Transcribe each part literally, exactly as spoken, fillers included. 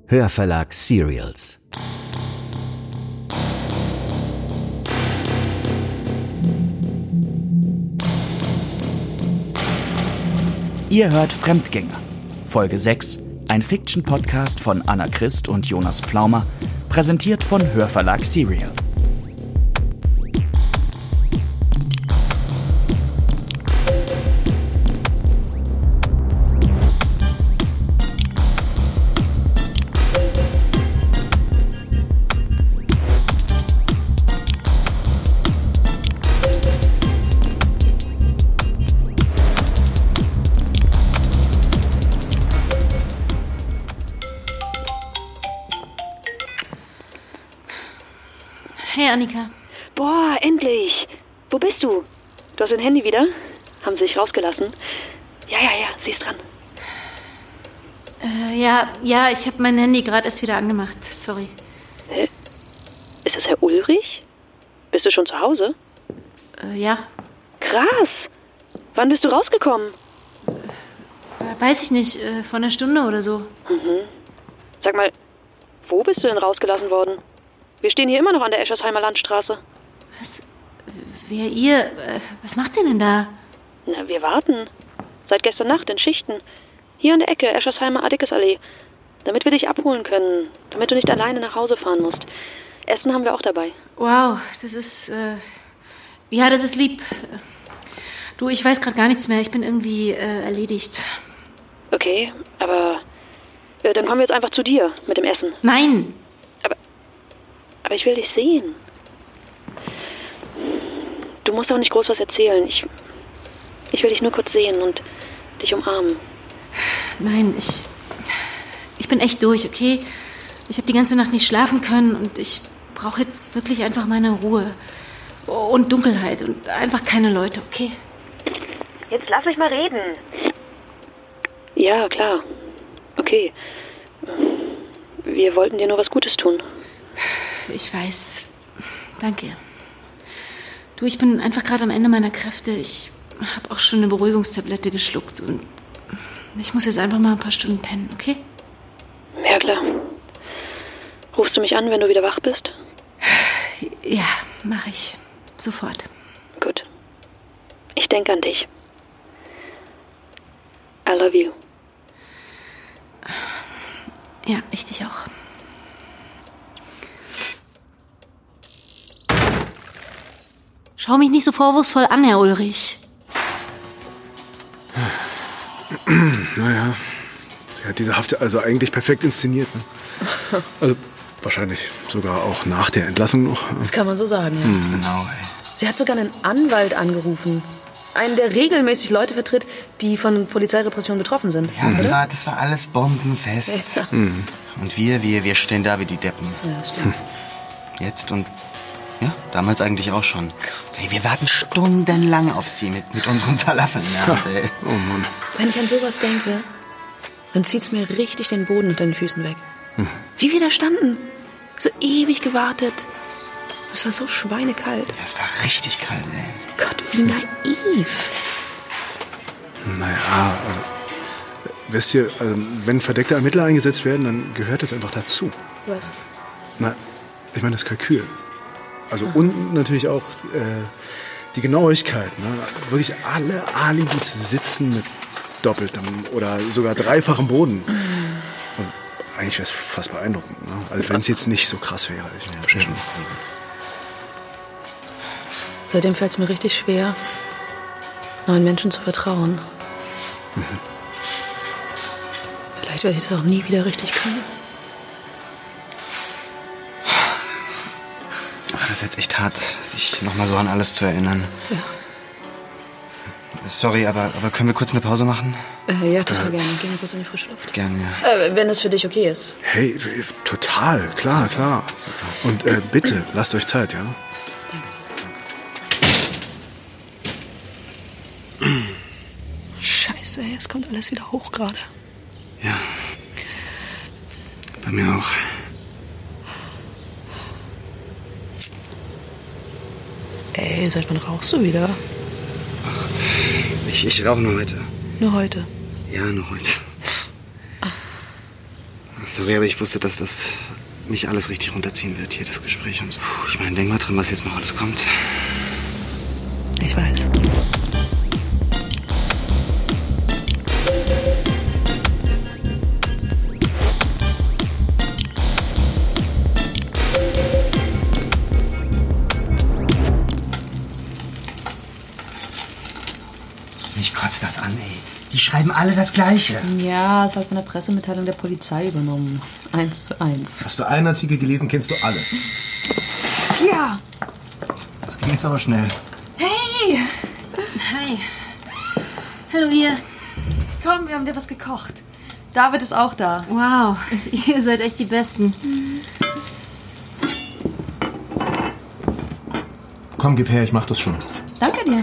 Hörverlag Serials. Ihr hört Fremdgänger, Folge sechs, ein Fiction-Podcast von Anna Christ und Jonas Pflaumer, präsentiert von Hörverlag Serials. Hey, Annika. Boah, endlich. Wo bist du? Du hast dein Handy wieder? Haben sie dich rausgelassen? Ja, ja, ja, sie ist dran. Äh, ja, ja, ich habe mein Handy gerade erst wieder angemacht. Sorry. Hä? Ist das Herr Ulrich? Bist du schon zu Hause? Äh, ja. Krass. Wann bist du rausgekommen? Äh, weiß ich nicht, äh, vor einer Stunde oder so. Mhm. Sag mal, wo bist du denn rausgelassen worden? Wir stehen hier immer noch an der Eschersheimer Landstraße. Was? Wer ihr? Äh, was macht ihr denn da? Na, wir warten. Seit gestern Nacht in Schichten. Hier an der Ecke, Eschersheimer Adickes-Allee. Damit wir dich abholen können. Damit du nicht alleine nach Hause fahren musst. Essen haben wir auch dabei. Wow, das ist, äh... ja, das ist lieb. Du, ich weiß gerade gar nichts mehr. Ich bin irgendwie äh, erledigt. Okay, aber... Äh, dann kommen wir jetzt einfach zu dir mit dem Essen. Nein! Aber ich will dich sehen. Du musst auch nicht groß was erzählen. Ich, ich will dich nur kurz sehen und dich umarmen. Nein, ich... Ich bin echt durch, okay? Ich habe die ganze Nacht nicht schlafen können und ich brauche jetzt wirklich einfach meine Ruhe. Und Dunkelheit und einfach keine Leute, okay? Jetzt lass mich mal reden. Ja, klar. Okay. Wir wollten dir nur was Gutes tun. Ich weiß. Danke. Du, ich bin einfach gerade am Ende meiner Kräfte. Ich habe auch schon eine Beruhigungstablette geschluckt und ich muss jetzt einfach mal ein paar Stunden pennen, okay? Ja, klar. Rufst du mich an, wenn du wieder wach bist? Ja, mache ich. Sofort. Gut. Ich denke an dich. I love you. Ja, ich dich auch. Schau mich nicht so vorwurfsvoll an, Herr Ulrich. Naja, sie hat diese Haft also eigentlich perfekt inszeniert. Ne? Also wahrscheinlich sogar auch nach der Entlassung noch. Das kann man so sagen, ja. Hm, genau, ey. Sie hat sogar einen Anwalt angerufen. Einen, der regelmäßig Leute vertritt, die von Polizeirepression betroffen sind. Ja, das war, das war alles bombenfest. Ja. Hm. Und wir, wir, wir stehen da wie die Deppen. Ja, das stimmt. Jetzt und ja, damals eigentlich auch schon. Sie, wir warten stundenlang auf sie mit, mit unserem Falafeln. Ja, und, äh, Oh Mann. Wenn ich an sowas denke, dann zieht's mir richtig den Boden unter den Füßen weg. Hm. Wie wir da standen. So ewig gewartet. Es war so schweinekalt. ja, es war richtig kalt, ey. Gott, wie naiv. Naja, also, wisst ihr, also, wenn verdeckte Ermittler eingesetzt werden, dann gehört das einfach dazu. Was? Na, ich meine das Kalkül. Also und natürlich auch äh, die Genauigkeit. Ne? Wirklich alle Alibis sitzen mit doppeltem oder sogar dreifachem Boden. Und eigentlich wäre es fast beeindruckend. Ne? Also wenn es jetzt nicht so krass wäre. Ich verstehe schon. Seitdem fällt es mir richtig schwer, neuen Menschen zu vertrauen. Mhm. Vielleicht werde ich das auch nie wieder richtig können. Ach, das ist jetzt echt hart, sich nochmal so an alles zu erinnern. Ja. Sorry, aber, aber können wir kurz eine Pause machen? Äh, ja, total gerne. Gehen wir kurz in die frische Luft. Gern, ja. Äh, wenn das für dich okay ist. Hey, total, klar, klar. Und äh, bitte, lasst euch Zeit, ja? Scheiße, ey, es kommt alles wieder hoch gerade. Ja. Bei mir auch. Ey, seit wann rauchst du wieder? Ach, ich, ich rauche nur heute. Nur heute? Ja, nur heute. Sorry, aber ich wusste, dass das mich alles richtig runterziehen wird, hier das Gespräch und so. Puh, ich meine, denk mal dran, was jetzt noch alles kommt. Ich weiß. Mich kotzt das an, ey. Die schreiben alle das Gleiche. Ja, ist halt von der Pressemitteilung der Polizei übernommen. Eins zu eins. Hast du einen Artikel gelesen, kennst du alle. Ja! Das ging jetzt aber schnell. Hey! Hi. Hallo ihr. Komm, wir haben dir was gekocht. David ist auch da. Wow, ihr seid echt die Besten. Komm, gib her, ich mach das schon. Danke dir.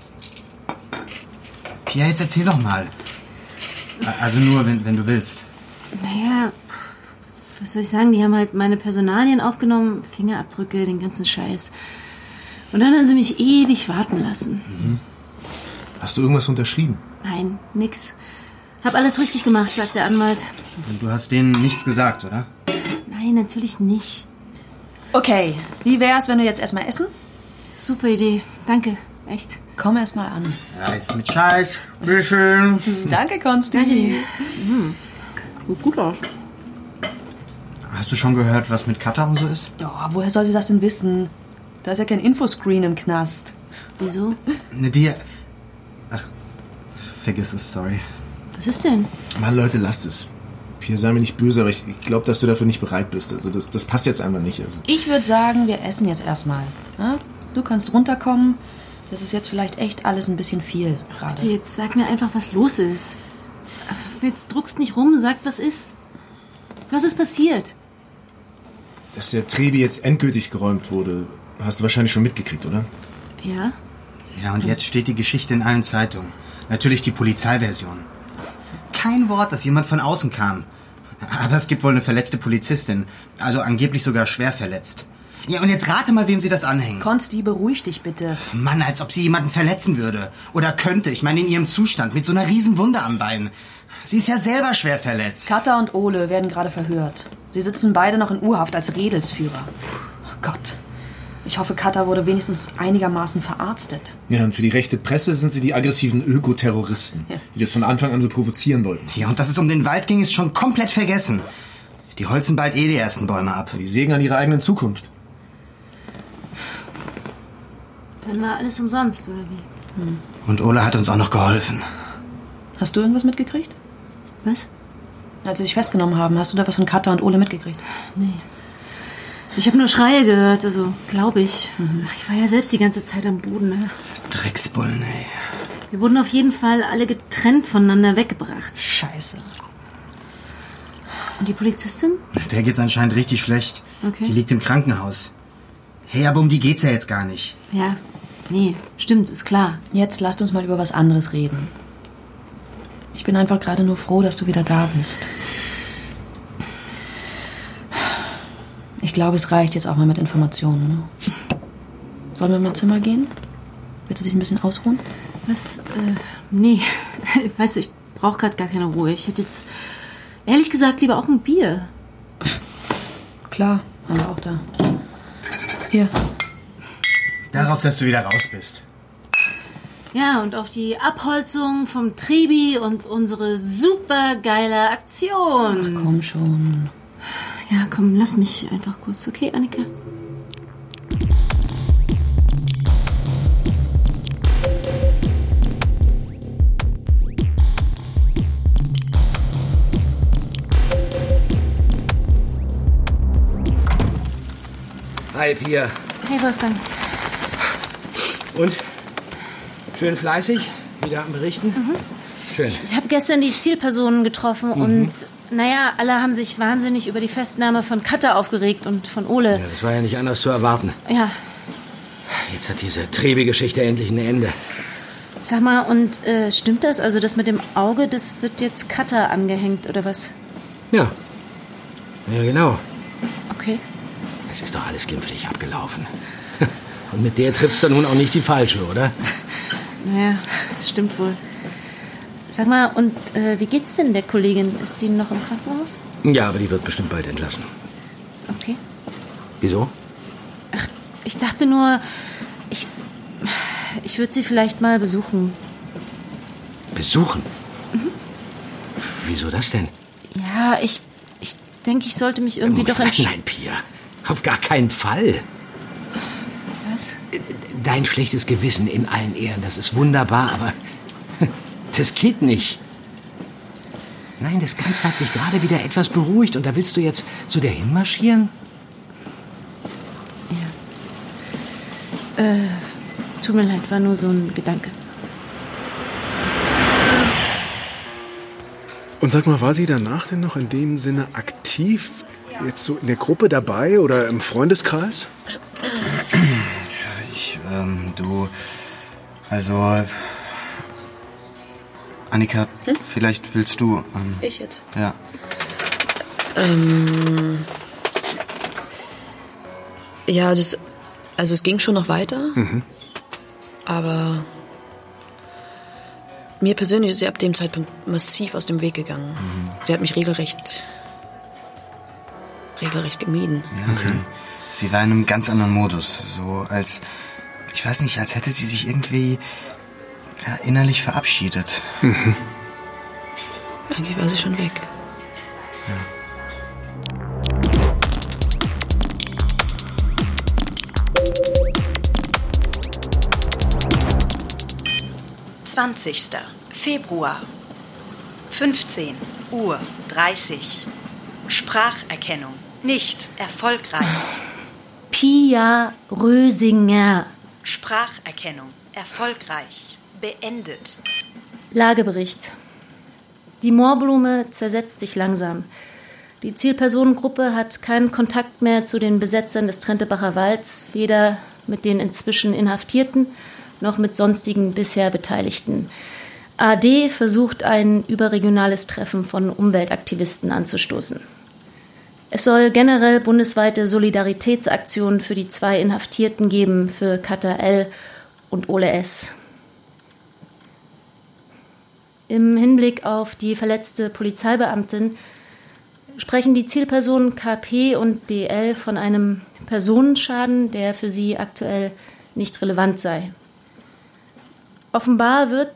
Pia, jetzt erzähl doch mal. Also nur, wenn, wenn du willst. Naja, was soll ich sagen? Die haben halt meine Personalien aufgenommen, Fingerabdrücke, den ganzen Scheiß. Und dann haben sie mich ewig warten lassen. Mhm. Hast du irgendwas unterschrieben? Nein, nix. Hab alles richtig gemacht, sagt der Anwalt. Und du hast denen nichts gesagt, oder? Nein, natürlich nicht. Okay, wie wär's, wenn wir jetzt erstmal essen? Super Idee. Danke. Echt. Komm erst mal an. Ja, jetzt mit Scheiß. Bitteschön. Danke, Konsti. Danke dir. Mhm. Sieht gut aus. Hast du schon gehört, was mit Katha und so ist? Oh, woher soll sie das denn wissen? Da ist ja kein Infoscreen im Knast. Wieso? Ne, die... Ach, vergiss es, sorry. Was ist denn? Mann, Leute, lasst es. Pia, sei mir nicht böse, aber ich, ich glaube, dass du dafür nicht bereit bist. Also das, das passt jetzt einfach nicht. Also. Ich würde sagen, wir essen jetzt erstmal. Ja? Du kannst runterkommen. Das ist jetzt vielleicht echt alles ein bisschen viel gerade. Bitte, jetzt sag mir einfach, was los ist. Jetzt druckst nicht rum, sag, was ist. Was ist passiert? Dass der Trebi jetzt endgültig geräumt wurde, hast du wahrscheinlich schon mitgekriegt, oder? Ja? Ja, und jetzt steht die Geschichte in allen Zeitungen. Natürlich die Polizeiversion. Kein Wort, dass jemand von außen kam. Aber es gibt wohl eine verletzte Polizistin. Also angeblich sogar schwer verletzt. Ja, und jetzt rate mal, wem sie das anhängen. Konsti, beruhig dich bitte. Mann, als ob sie jemanden verletzen würde. Oder könnte. Ich meine, in ihrem Zustand. Mit so einer riesen Wunde am Bein. Sie ist ja selber schwer verletzt. Katha und Ole werden gerade verhört. Sie sitzen beide noch in U-Haft als Redelsführer. Oh Gott. Ich hoffe, Katha wurde wenigstens einigermaßen verarztet. Ja, und für die rechte Presse sind sie die aggressiven Ökoterroristen, ja. die das von Anfang an so provozieren wollten. Ja, und dass es um den Wald ging, ist schon komplett vergessen. Die holzen bald eh die ersten Bäume ab. Die sägen an ihrer eigenen Zukunft. Dann war alles umsonst, oder wie? Hm. Und Ole hat uns auch noch geholfen. Hast du irgendwas mitgekriegt? Was? Als sie dich festgenommen haben, hast du da was von Katha und Ole mitgekriegt? Nee. Ich habe nur Schreie gehört, also glaube ich. Mhm. Ich war ja selbst die ganze Zeit am Boden. Ne? Drecksbullen, ey. Wir wurden auf jeden Fall alle getrennt voneinander weggebracht. Scheiße. Und die Polizistin? Der geht's anscheinend richtig schlecht. Okay. Die liegt im Krankenhaus. Hey, aber um die geht's ja jetzt gar nicht. Ja, nee, stimmt, ist klar. Jetzt lasst uns mal über was anderes reden. Ich bin einfach gerade nur froh, dass du wieder da bist. Ich glaube, es reicht jetzt auch mal mit Informationen. Ne? Sollen wir in mein Zimmer gehen? Willst du dich ein bisschen ausruhen? Was? Äh, nee. Weißt du, ich brauche gerade gar keine Ruhe. Ich hätte jetzt, ehrlich gesagt, lieber auch ein Bier. Klar, haben wir auch da. Hier. Darauf, dass du wieder raus bist. Ja, und auf die Abholzung vom Trebi und unsere super geile Aktion. Ach, komm schon. Ja, komm, lass mich einfach kurz. Okay, Annika? Hi, Pia. Hey, Wolfgang. Und? Schön fleißig? Wieder am Berichten? Mhm. Schön. Ich habe gestern die Zielpersonen getroffen mhm. und, naja, alle haben sich wahnsinnig über die Festnahme von Katha aufgeregt und von Ole. Ja, das war ja nicht anders zu erwarten. Ja. Jetzt hat diese Trebi-Geschichte endlich ein Ende. Sag mal, und äh, stimmt das? Also das mit dem Auge, das wird jetzt Katha angehängt, oder was? Ja. Ja, genau. Okay. Es ist doch alles glimpflich abgelaufen. Und mit der triffst du nun auch nicht die Falsche, oder? Naja, stimmt wohl. Sag mal, und äh, wie geht's denn der Kollegin? Ist die noch im Krankenhaus? Ja, aber die wird bestimmt bald entlassen. Okay. Wieso? Ach, ich dachte nur, ich, ich würde sie vielleicht mal besuchen. Besuchen? Mhm. Wieso das denn? Ja, ich, ich denke, ich sollte mich irgendwie doch entscheiden. Nein, Pia, auf gar keinen Fall. Was? Dein schlechtes Gewissen in allen Ehren, das ist wunderbar, aber das geht nicht. Nein, das Ganze hat sich gerade wieder etwas beruhigt und da willst du jetzt zu der hinmarschieren? Ja. Äh, tut mir leid, war nur so ein Gedanke. Und sag mal, war sie danach denn noch in dem Sinne aktiv, jetzt so in der Gruppe dabei oder im Freundeskreis? Ja, ich, ähm, du, also, Annika, hm? vielleicht willst du, ähm, Ich jetzt? Ja. Ähm, ja, das, also es ging schon noch weiter, Mhm. aber mir persönlich ist sie ab dem Zeitpunkt massiv aus dem Weg gegangen. Mhm. Sie hat mich regelrecht, regelrecht gemieden. Ja, okay. sie, sie war in einem ganz anderen Modus, so als, ich weiß nicht, als hätte sie sich irgendwie ja, innerlich verabschiedet. Mhm. Eigentlich war sie schon weg. zwanzigster Februar, fünfzehn Uhr dreißig. Spracherkennung nicht erfolgreich. Pia Rösinger. Spracherkennung erfolgreich beendet. Lagebericht. Die Moorblume zersetzt sich langsam. Die Zielpersonengruppe hat keinen Kontakt mehr zu den Besetzern des Trentebacher Walds, weder mit den inzwischen Inhaftierten noch mit sonstigen bisher Beteiligten. A D versucht, ein überregionales Treffen von Umweltaktivisten anzustoßen. Es soll generell bundesweite Solidaritätsaktionen für die zwei Inhaftierten geben, für Katar L. und Ole S. Im Hinblick auf die verletzte Polizeibeamtin sprechen die Zielpersonen K P und D L von einem Personenschaden, der für sie aktuell nicht relevant sei. Offenbar wird,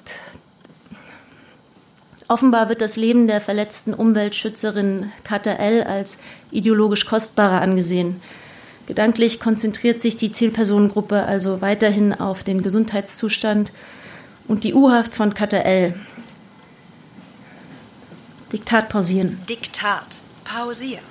offenbar wird das Leben der verletzten Umweltschützerin Katar L. als ideologisch kostbarer angesehen. Gedanklich konzentriert sich die Zielpersonengruppe also weiterhin auf den Gesundheitszustand und die U-Haft von Katar L. Diktat pausieren. Diktat pausiert.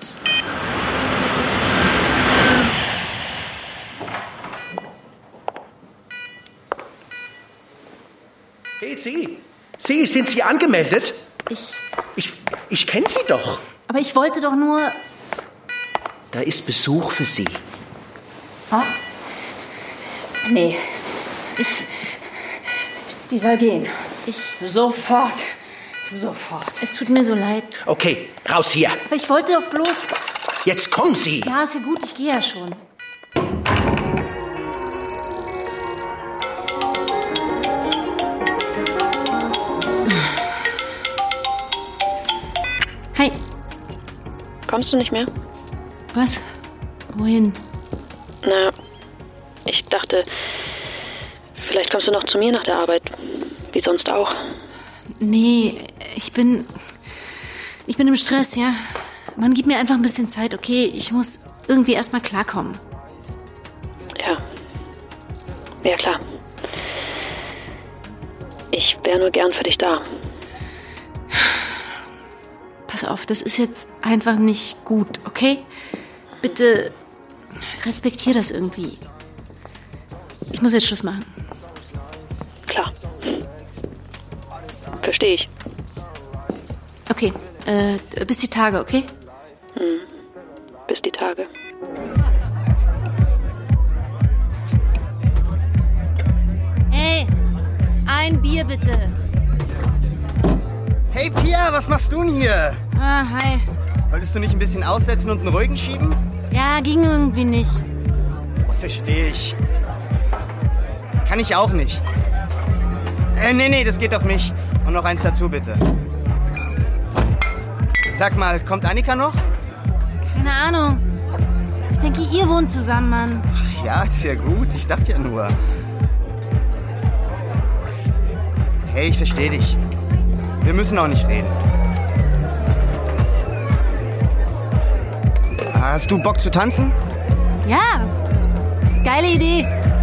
Hey, Sie. Sie, sind Sie angemeldet? Ich... Ich, ich kenne Sie doch. Aber ich wollte doch nur... Da ist Besuch für Sie. Oh? Nee. Ich... Die soll gehen. Ich... Sofort. Sofort. Es tut mir so leid. Okay, raus hier. Aber ich wollte doch bloß... Jetzt kommen Sie. Ja, ist ja gut, ich gehe ja schon. Hi. Kommst du nicht mehr? Was? Wohin? Na, ich dachte, vielleicht kommst du noch zu mir nach der Arbeit. Wie sonst auch. Nee, ich bin... Ich bin im Stress, ja. Man gibt mir einfach ein bisschen Zeit, okay? Ich muss irgendwie erstmal klarkommen. Ja. Ja, klar. Ich wäre nur gern für dich da. Pass auf, das ist jetzt einfach nicht gut, okay? Bitte respektier das irgendwie. Ich muss jetzt Schluss machen. Klar. Verstehe ich. Okay, äh, bis die Tage, okay? Hm. Bis die Tage. Hey, ein Bier bitte. Hey Pia, was machst du denn hier? Ah, hi. Wolltest du nicht ein bisschen aussetzen und einen ruhigen schieben? Ja, ging irgendwie nicht. Verstehe ich. Kann ich auch nicht. Äh, nee, nee, das geht auf mich. Und noch eins dazu, bitte. Sag mal, kommt Annika noch? Keine Ahnung. Ich denke, ihr wohnt zusammen, Mann. Ja, ist ja gut. Ich dachte ja nur. Hey, ich verstehe dich. Wir müssen auch nicht reden. Hast du Bock zu tanzen? Ja, geile Idee.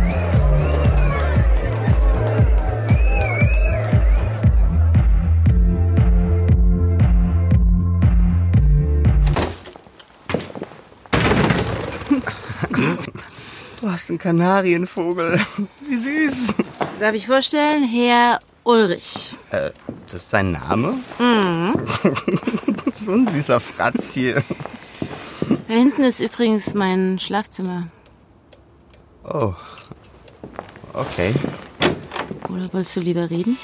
Du hast einen Kanarienvogel. Wie süß. Darf ich vorstellen, Herr Ulrich. Äh, das ist sein Name? Mhm. So ein süßer Fratz hier. Da hinten ist übrigens mein Schlafzimmer. Oh. Okay. Oder wolltest du lieber reden?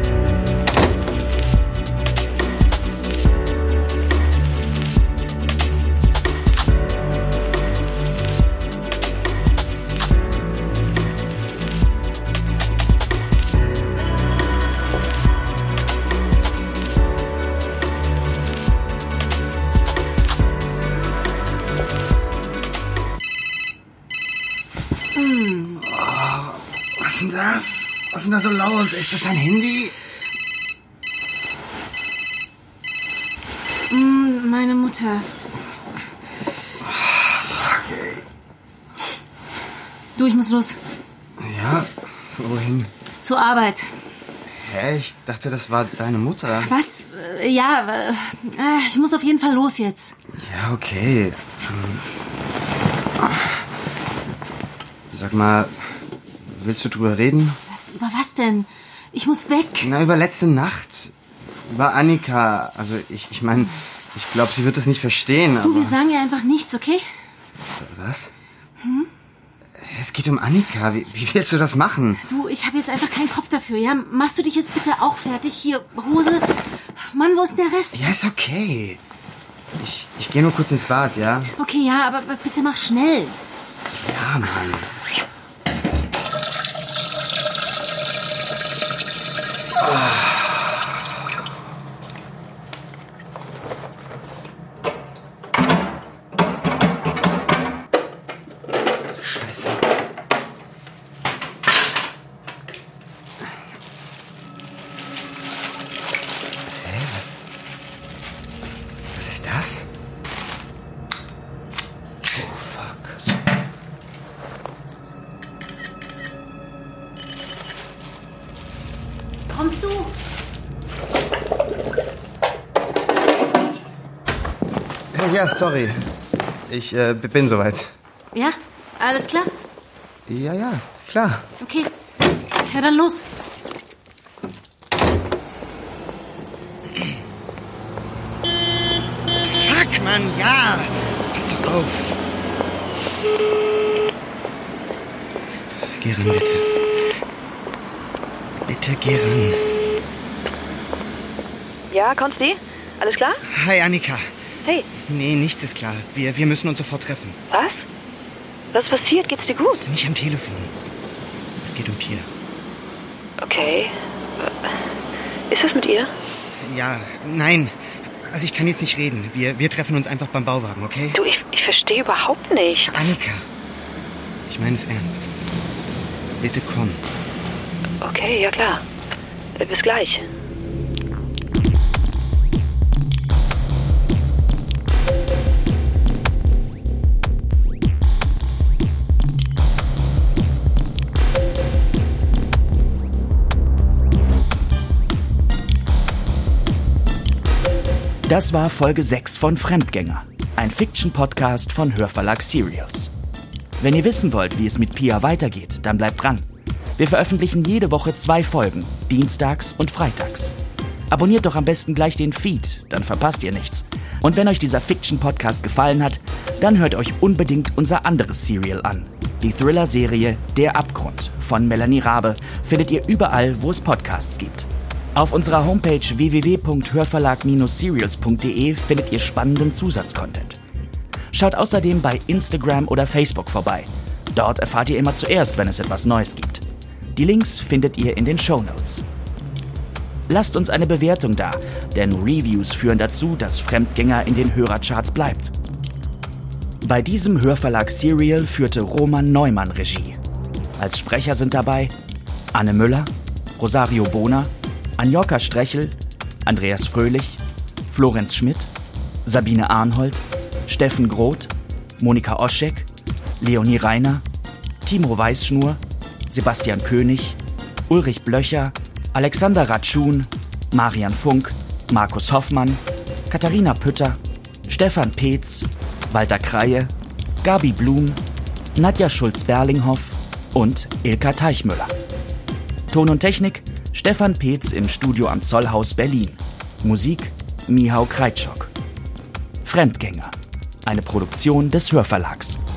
Was ist denn das? Was ist denn da so laut? Ist das dein Handy? Mm, meine Mutter. Oh, fuck, ey. Du, ich muss los. Ja, wohin? Zur Arbeit. Hä? Ich dachte, das war deine Mutter. Was? Äh, Ja, äh, ich muss auf jeden Fall los jetzt. Ja, okay. Ähm, Sag mal, willst du drüber reden? Was, über was denn? Ich muss weg. Na, über letzte Nacht. Über Annika. Also, ich, ich meine, ich glaube, sie wird das nicht verstehen, aber... Du, wir sagen ihr einfach nichts, okay? Was? Hm? Es geht um Annika. Wie, wie willst du das machen? Du, ich habe jetzt einfach keinen Kopf dafür, ja? Machst du dich jetzt bitte auch fertig? Hier, Hose. Mann, wo ist denn der Rest? Ja, ist okay. Ich, ich gehe nur kurz ins Bad, ja? Okay, ja, aber bitte mach schnell. Ja, Mann. Scheiße. Hä, was? Was ist das? Oh, fuck. Kommst du? Hey, ja, sorry. Ich äh, bin soweit. Ja? Alles klar? Ja, ja, klar. Okay. Ja, dann los. Fuck, Mann, ja. Pass doch auf. Geh ran, bitte. Bitte geh ran. Ja, Konsti? Alles klar? Hi, Annika. Hey. Nee, nichts ist klar. Wir, wir müssen uns sofort treffen. Was? Was ist passiert? Geht's dir gut? Nicht am Telefon. Es geht um Pia. Okay. Ist was mit ihr? Ja, nein. Also ich kann jetzt nicht reden. Wir, wir treffen uns einfach beim Bauwagen, okay? Du, ich, ich verstehe überhaupt nicht. Annika, ich meine es ernst. Bitte komm. Okay, ja klar. Äh, Bis gleich. Das war Folge sechs von Fremdgänger, ein Fiction-Podcast von Hörverlag Serials. Wenn ihr wissen wollt, wie es mit Pia weitergeht, dann bleibt dran. Wir veröffentlichen jede Woche zwei Folgen, dienstags und freitags. Abonniert doch am besten gleich den Feed, dann verpasst ihr nichts. Und wenn euch dieser Fiction-Podcast gefallen hat, dann hört euch unbedingt unser anderes Serial an. Die Thriller-Serie Der Abgrund von Melanie Rabe findet ihr überall, wo es Podcasts gibt. Auf unserer Homepage w w w punkt hörverlag serials punkt d e findet ihr spannenden Zusatzcontent. Schaut außerdem bei Instagram oder Facebook vorbei. Dort erfahrt ihr immer zuerst, wenn es etwas Neues gibt. Die Links findet ihr in den Shownotes. Lasst uns eine Bewertung da, denn Reviews führen dazu, dass Fremdgänger in den Hörercharts bleibt. Bei diesem Hörverlag Serial führte Roman Neumann Regie. Als Sprecher sind dabei Anne Müller, Rosario Bona, Anjorka Strechel, Andreas Fröhlich, Florenz Schmidt, Sabine Arnhold, Steffen Groth, Monika Oschek, Leonie Reiner, Timo Weißschnur, Sebastian König, Ulrich Blöcher, Alexander Ratschun, Marian Funk, Markus Hoffmann, Katharina Pütter, Stefan Peetz, Walter Kreie, Gabi Blum, Nadja Schulz-Berlinghoff und Ilka Teichmüller. Ton und Technik Stefan Peetz im Studio am Zollhaus Berlin. Musik Mihau Kreitschok. Fremdgänger, eine Produktion des Hörverlags.